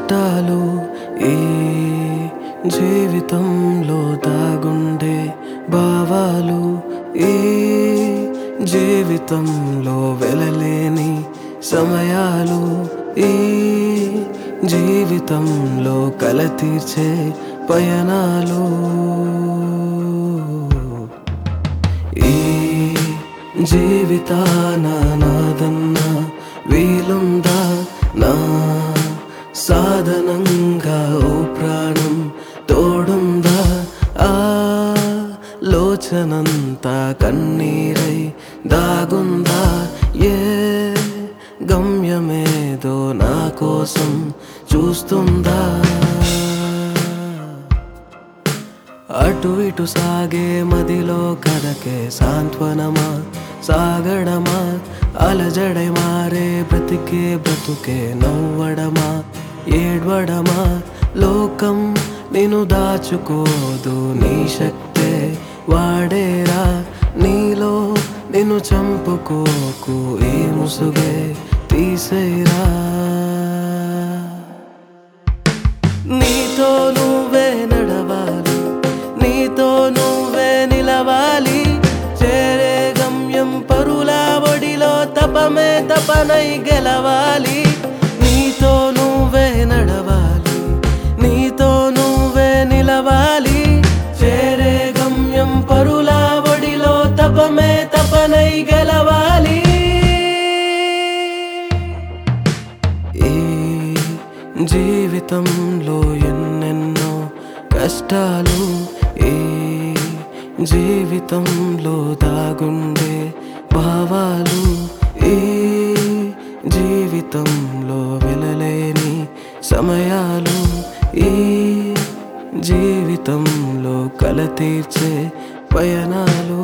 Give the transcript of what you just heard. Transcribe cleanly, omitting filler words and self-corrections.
కష్టాలు ఈ జీవితంలో దాగుండే భావాలు ఈ జీవితంలో వెలలేని సమయాలు ఈ జీవితంలో కల తీర్చే పయనాలు ఈ జీవితాన నాదన్న వీలుందా నా సాధనంగా ఓ ప్రాణం తోడుందా లోచనంతా కన్నీరై దాగుందా ఏ గమ్యమేదో నా కోసం చూస్తుందా అటు ఇటు సాగే మదిలో కదకే సాంత్వనమా సాగడమా అలజడై మారే బ్రతుకే నవ్వడమా ఏడ్వడమా లోకం నిన్ను దాచుకోదు నీ శక్తే వాడేరా నీలో నిన్ను చంపుకోకు ఈ ముసుగే తీసేరా నీతో నువ్వే నడవాలి నీతో నువ్వే నిలవాలి చేరే గమ్యం పరుల ఒడిలో తపమే తపనై గెలవాలి నీతో నువ్వే నడవాలి నీతో నువ్వే నిలవాలి చేరే గమ్యం పరుల ఒడిలో తపమే తపనై గెలవాలి ఈ జీవితంలో ఎన్నెన్నో కష్టాలు ఈ జీవితంలో దాగుండే భావాలు ఈ జీవితంలో వెలలేని సమయాలు ఈ జీవితంలో కల తీర్చే పయనాలు